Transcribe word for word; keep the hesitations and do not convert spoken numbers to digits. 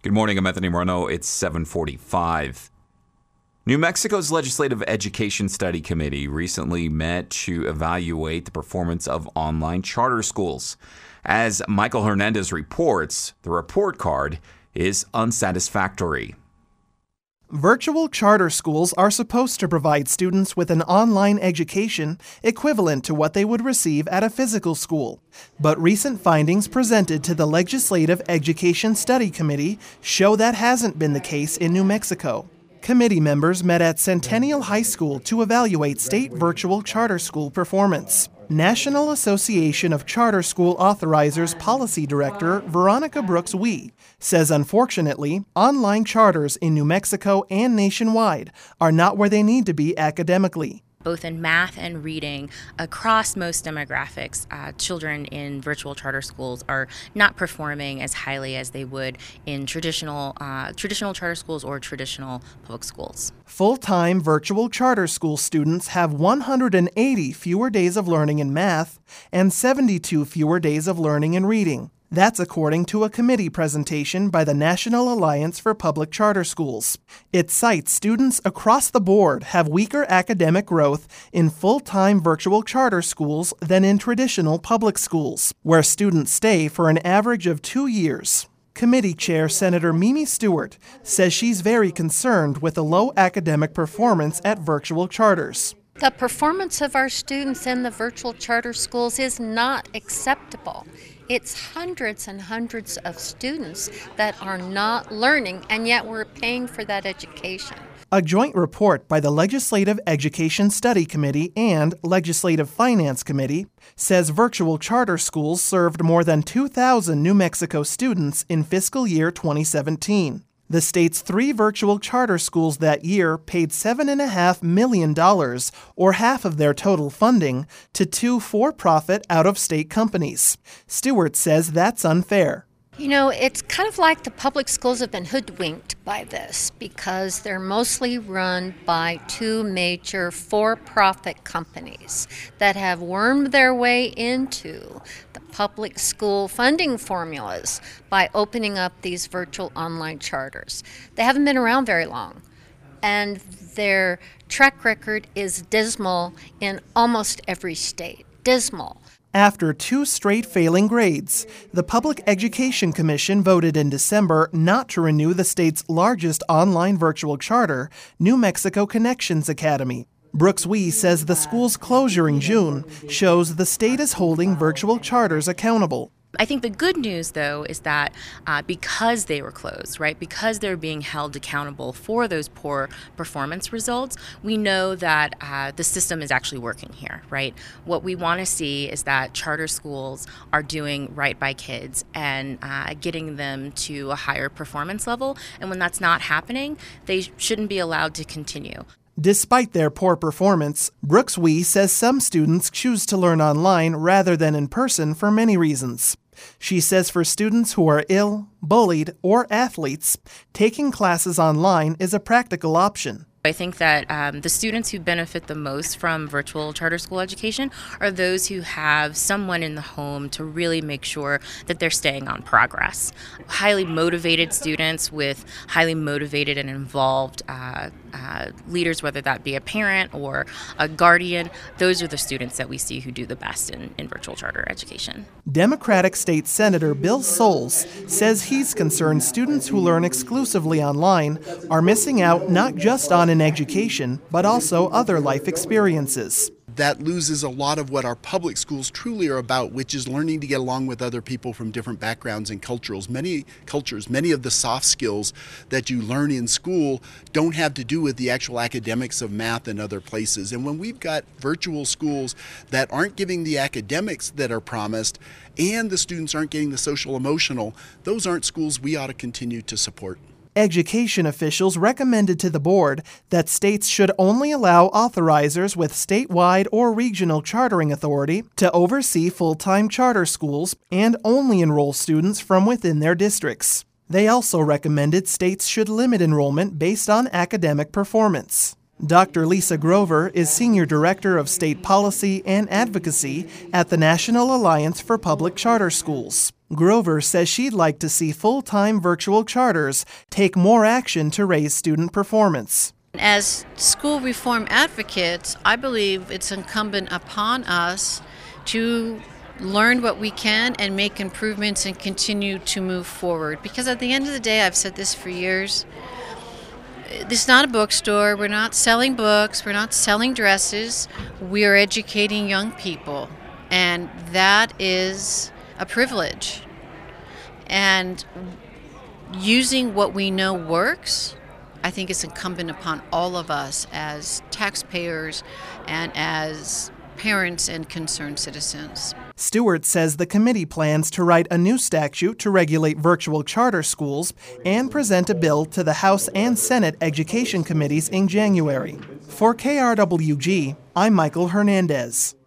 Good morning, I'm Anthony Morneau. It's seven forty-five. New Mexico's Legislative Education Study Committee recently met to evaluate the performance of online charter schools. As Michael Hernandez reports, the report card is unsatisfactory. Virtual charter schools are supposed to provide students with an online education equivalent to what they would receive at a physical school. But recent findings presented to the Legislative Education Study Committee show that hasn't been the case in New Mexico. Committee members met at Centennial High School to evaluate state virtual charter school performance. National Association of Charter School Authorizers Policy Director Veronica Brooks-Wee says, unfortunately, online charters in New Mexico and nationwide are not where they need to be academically. Both in math and reading, across most demographics, uh, children in virtual charter schools are not performing as highly as they would in traditional uh, traditional charter schools or traditional public schools. Full-time virtual charter school students have one hundred eighty fewer days of learning in math and seventy-two fewer days of learning in reading. That's according to a committee presentation by the National Alliance for Public Charter Schools. It cites students across the board have weaker academic growth in full-time virtual charter schools than in traditional public schools, where students stay for an average of two years. Committee Chair Senator Mimi Stewart says she's very concerned with the low academic performance at virtual charters. The performance of our students in the virtual charter schools is not acceptable. It's hundreds and hundreds of students that are not learning, and yet we're paying for that education. A joint report by the Legislative Education Study Committee and Legislative Finance Committee says virtual charter schools served more than two thousand New Mexico students in fiscal year twenty seventeen. The state's three virtual charter schools that year paid seven point five million dollars, or half of their total funding, to two for-profit out-of-state companies. Stewart says that's unfair. You know, it's kind of like the public schools have been hoodwinked by this because they're mostly run by two major for-profit companies that have wormed their way into the public school funding formulas by opening up these virtual online charters. They haven't been around very long, and their track record is dismal in almost every state. Dismal. After two straight failing grades, the Public Education Commission voted in December not to renew the state's largest online virtual charter, New Mexico Connections Academy. Brooks-Wee says the school's closure in June shows the state is holding virtual charters accountable. I think the good news, though, is that uh, because they were closed, right, because they're being held accountable for those poor performance results, we know that uh, the system is actually working here, right? What we want to see is that charter schools are doing right by kids and uh, getting them to a higher performance level. And when that's not happening, they shouldn't be allowed to continue. Despite their poor performance, Brooks-Wee says some students choose to learn online rather than in person for many reasons. She says for students who are ill, bullied, or athletes, taking classes online is a practical option. I think that um, the students who benefit the most from virtual charter school education are those who have someone in the home to really make sure that they're staying on progress. Highly motivated students with highly motivated and involved uh, uh, leaders, whether that be a parent or a guardian, those are the students that we see who do the best in, in virtual charter education. Democratic State Senator Bill Soules says he's concerned students who learn exclusively online are missing out not just on an education, but also other life experiences. That loses a lot of what our public schools truly are about, which is learning to get along with other people from different backgrounds and cultures. Many cultures, many of the soft skills that you learn in school don't have to do with the actual academics of math and other places. And when we've got virtual schools that aren't giving the academics that are promised, and the students aren't getting the social emotional, those aren't schools we ought to continue to support. Education officials recommended to the board that states should only allow authorizers with statewide or regional chartering authority to oversee full-time charter schools and only enroll students from within their districts. They also recommended states should limit enrollment based on academic performance. Doctor Lisa Grover is Senior Director of State Policy and Advocacy at the National Alliance for Public Charter Schools. Grover says she'd like to see full-time virtual charters take more action to raise student performance. As school reform advocates, I believe it's incumbent upon us to learn what we can and make improvements and continue to move forward. Because at the end of the day, I've said this for years, this is not a bookstore. We're not selling books. We're not selling dresses. We are educating young people. And that is a privilege. And using what we know works, I think it's incumbent upon all of us as taxpayers and as parents and concerned citizens. Stewart says the committee plans to write a new statute to regulate virtual charter schools and present a bill to the House and Senate Education Committees in January. For K R W G, I'm Michael Hernandez.